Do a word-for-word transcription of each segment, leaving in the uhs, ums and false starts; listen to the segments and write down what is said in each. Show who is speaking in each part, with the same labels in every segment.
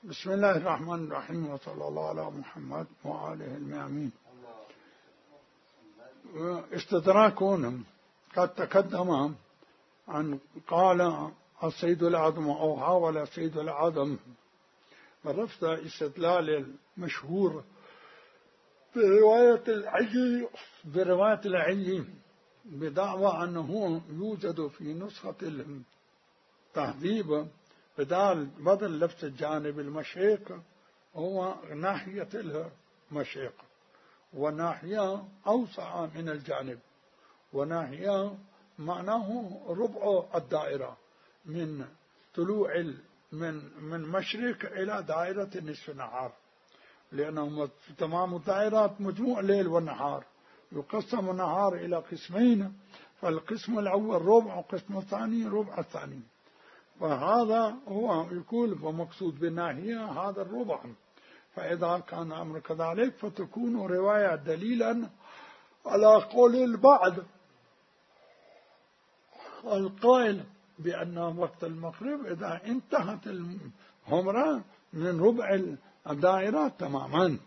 Speaker 1: بسم الله الرحمن الرحيم، وصلى الله على محمد وآله الميامين. استدراكهم قد تقدم عن قال السيد الأعظم أو حاول السيد الأعظم برفض استدلال المشهور برواية العلي برواية العلي بدعوى أنه يوجد في نسخة التهذيب بدل بدل لفظ الجانب المشرق هو ناحية المشرق، وناحية أوسع من الجانب، وناحية معناه ربع الدائرة من طلوع من من مشرق إلى دائرة نصف النهار، لأنه تمام الدائرات مجموع الليل والنهار، يقسم النهار إلى قسمين، فالقسم الأول ربع والقسم الثاني ربع الثاني، وهذا هو يقول ومقصود بالناحية هذا الربع. فإذا كان أمر كذلك فتكون رواية دليلا على قول البعض القائل بأن وقت المغرب إذا انتهت الهمرة من ربع الدائرة تماما.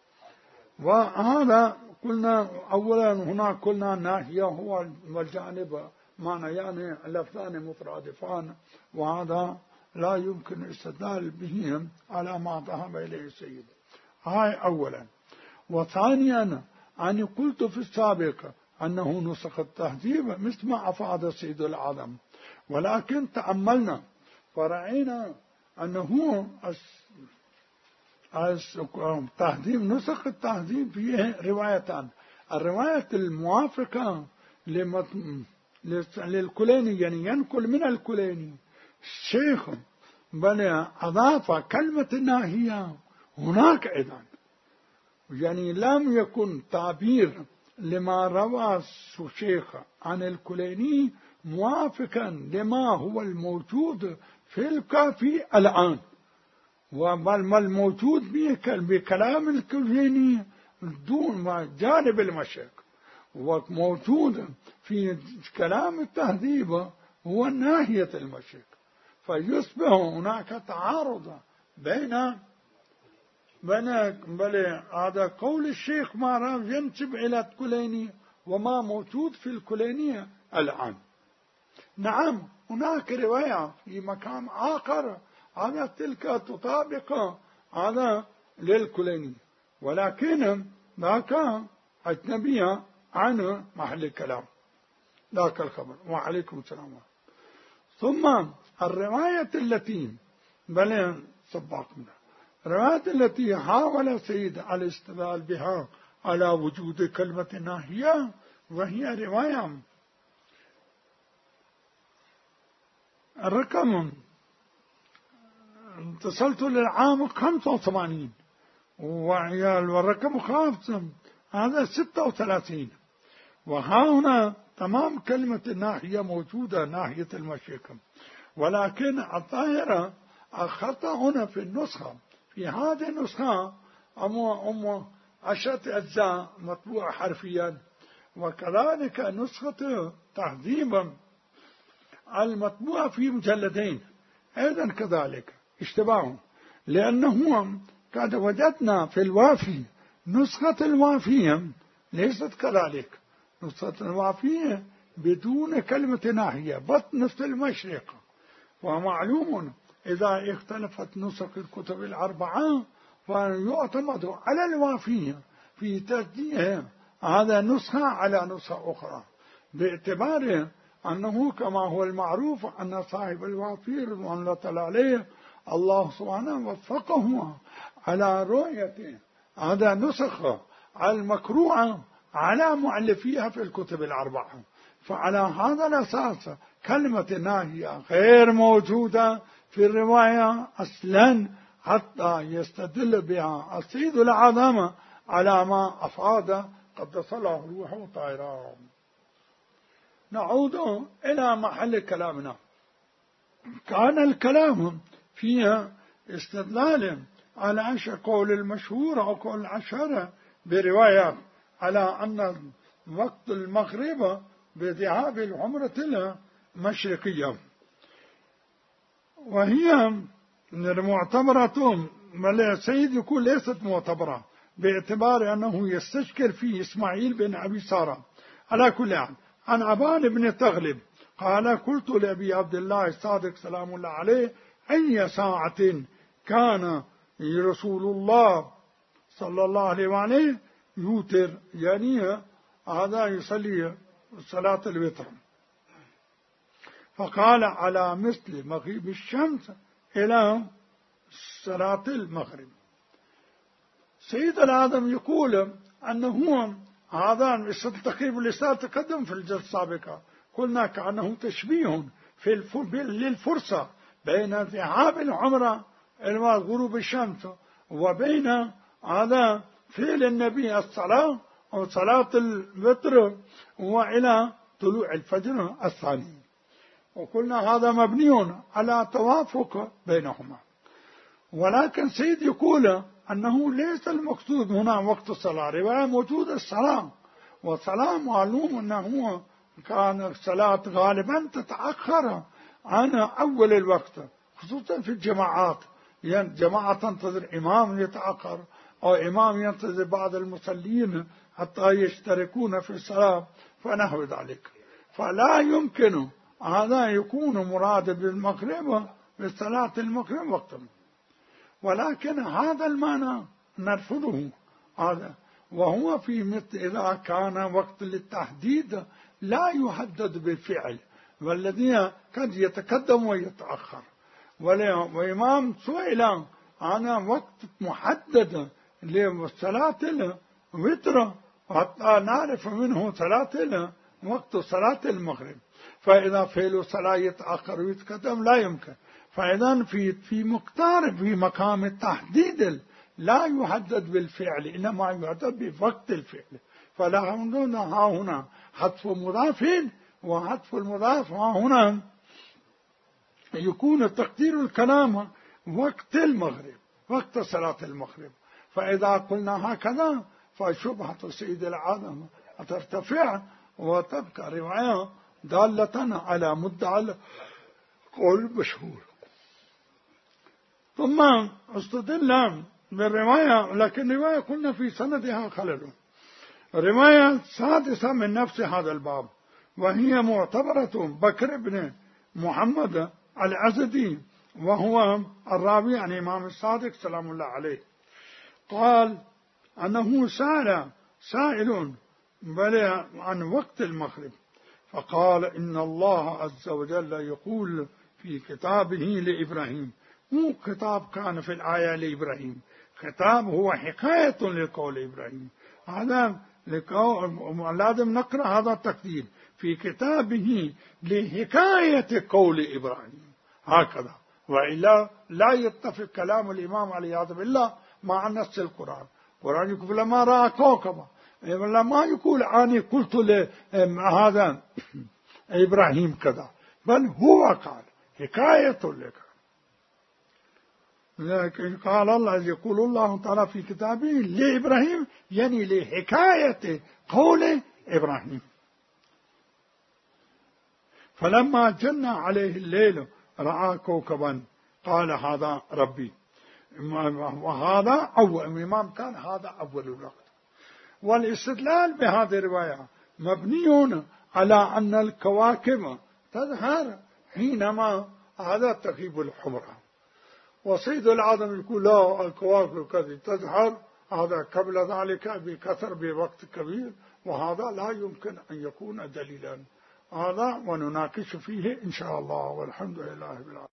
Speaker 1: وهذا قلنا أولا هنا قلنا ناحية هو الجانب معنى يعني لفظان مترادفان، وهذا لا يمكن الاستدلال بهم على ما ذهب إليه السيد. هاي أولا. وثانيا أني قلت في السابق أنه نسخ التهذيب مثل ما أفاد السيد الأعظم، ولكن تأملنا فرأينا أنه التهذيب نسخ التهذيب فيه روايتان. الرواية الموافقة للكليني يعني ينقل من الكليني الشيخ بل أضاف كلمة الناهية هناك أيضا، يعني لم يكن تعبير لما روى الشيخ عن الكليني موافقا لما هو الموجود في الكافي الآن، وما الموجود بكلام الكليني دون جانب المشرق، وموجود في كلام التهذيب هو ناحية المشرق، فيصبح هناك تعارض بين بين بل هذا قول الشيخ ما ينسب إلى الكليني وما موجود في الكليني الآن. نعم هناك رواية في مكان آخر على تلك تطابق هذا للكليني، ولكن ذاك أجنبية عن محل الكلام ذاك الخبر. وعليكم السلام. ثم الرواية التي بل سبقنا الرواية التي حاول سيد الاستدلال بها على وجود كلمة ناهية، وهي رواية الرقم اتصلت للعام خمسة وثمانين والرقم خمسة هذا ستة وثلاثين، وها هنا تمام كلمة الناحية موجودة ناحية المشرق، ولكن الظاهرة الخطأ هنا في النسخة في هذه النسخة أم أم عشرة أجزاء مطبوعة حرفيا، وكذلك نسخة تهذيبا المطبوعة في مجلدين أيضا كذلك اشتباه، لأنه قد وجدنا في الوافي نسخة الوافية ليست كذلك، نسخة الوافية بدون كلمة ناحية بطن نفس المشرق. ومعلوم إذا اختلفت نسخ الكتب الأربعة فيعتمد على الوافية في تسجيلها هذا نسخة على نسخة أخرى، باعتبار أنه كما هو المعروف أن صاحب الوافي رضوان الله تعالى عليه الله سبحانه وفقه على رؤية هذا نسخ المكروعة على مؤلفيها في الكتب الأربعة، فعلى هذا الأساس كلمة ناهية غير موجودة في الرواية أصلا حتى يستدل بها السيد الأعظم على ما أفاد قدس الله روحه طاهرا. نعود إلى محل كلامنا. كان الكلام فيها استدلال على قول المشهور أو قول العشرة برواية على أن وقت المغرب بذهاب العمرة المشرقية، وهي المعتبرة السيد يقول ليست معتبرة باعتبار أنه يستشكر فيه إسماعيل بن أبي سارة. على كل حال عن عبان بن تغلب قال قلت لأبي عبد الله الصادق سلام الله عليه أي ساعة كان رسول الله صلى الله عليه وآله يوتر، يعني هذا يصلي صلاة الوتر؟ فقال على مثل مغيب الشمس إلى صلاة المغرب. سيد العالم يقول أنه هذا تقريب الإسلام تقدم في الجلسة السابقة، قلنا كأنه تشبيه في للفرصة بين ذهاب العمرة إلى غروب الشمس وبين هذا فعل النبي الصلاة أو صلاة الوتر وإلى طلوع الفجر الثاني، وقلنا هذا مبني على توافق بينهما. ولكن سيد يقول أنه ليس المقصود هنا وقت الصلاة، رواية موجود الصلاة، والصلاة معلوم أنه كان الصلاة غالبا تتأخر عن أول الوقت، خصوصا في الجماعات، يعني جماعة تنتظر إمام يتأخر أو إمام ينتظر بعض المصلين حتى يشتركون في الصلاة فنحو ذلك. فلا يمكن هذا يكون مراد بالمغرب بصلاة المغرب وقتا، ولكن هذا المعنى نرفضه هذا، وهو في مثل إذا كان وقت للتحديد لا يحدد بالفعل، والذي قد يتقدم ويتأخر. وإمام سئل عن وقت محدد لصلاة الوتر حتى نعرف منه صلاة وقت صلاة المغرب، فإذا فعل صلاة يتأخر ويتقدم لا يمكن. فإذا في في مقدار في مقام التحديد لا يحدد بالفعل، إنما يحدد بوقت الفعل. فلا ها هنا حذف مضاف، وحذف المضاف ها هنا يكون تقدير الكلام وقت المغرب، وقت صلاة المغرب. فإذا قلنا هكذا فشبهة سيد العالم ترتفع وتبقى رواية دالة على مدعى القول المشهور. ثم استدل بالرواية، لكن رواية قلنا في سندها خلل، رواية سادسة من نفس هذا الباب، وهي معتبرة بكر بن محمد العزدي، وهو الراوي عن إمام الصادق سلام الله عليه، قال أنه سأل سائل بل عن وقت المغرب، فقال إن الله عز وجل يقول في كتابه لإبراهيم، مو خطاب كان في الآية لإبراهيم، خطاب هو حكاية لقول إبراهيم، هذا لازم نقرأ هذا التقدير في كتابه لحكاية قول إبراهيم هكذا، وإلا لا يتفق كلام الإمام علي عظم الله مع نص القرآن. القرآن يقول لما رأى كوكبا، لما يقول أنا قلت لهذا إبراهيم كذا، بل هو قال حكاية لك. لكن قال الله يقول الله تعالى في كتابه لإبراهيم، يعني لحكاية قول إبراهيم. فلما جن عليه الليل رأى كوكبا قال هذا ربي، وهذا أول الإمام كان هذا أول الوقت. والاستدلال بهذه الرواية مبني على أن الكواكب تظهر حينما هذا تغيب الحمرة، وسيد العالم يقول لا الكواكب كذي تظهر هذا قبل ذلك بكثر بوقت كبير، وهذا لا يمكن أن يكون دليلا. هذا ونناقش فيه إن شاء الله، والحمد لله بالعالمين.